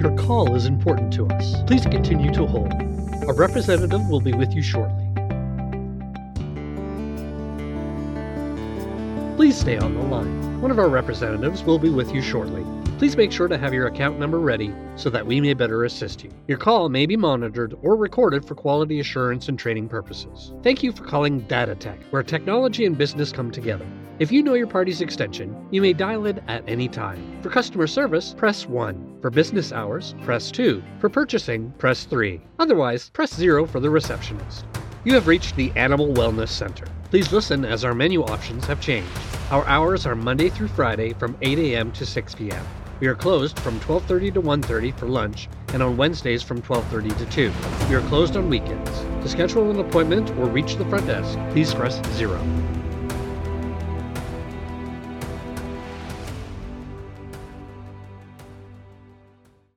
Your call is important to us. Please continue to hold. A representative will be with you shortly. Please stay on the line. One of our representatives will be with you shortly. Please make sure to have your account number ready so that we may better assist you. Your call may be monitored or recorded for quality assurance and training purposes. Thank you for calling DataTech, where technology and business come together. If you know your party's extension, you may dial it at any time. For customer service, press 1. For business hours, press 2. For purchasing, press 3. Otherwise, press 0 for the receptionist. You have reached the Animal Wellness Center. Please listen as our menu options have changed. Our hours are Monday through Friday from 8 a.m. to 6 p.m. We are closed from 12:30 to 1:30 for lunch and on Wednesdays from 12:30 to 2. We are closed on weekends. To schedule an appointment or reach the front desk, please press 0.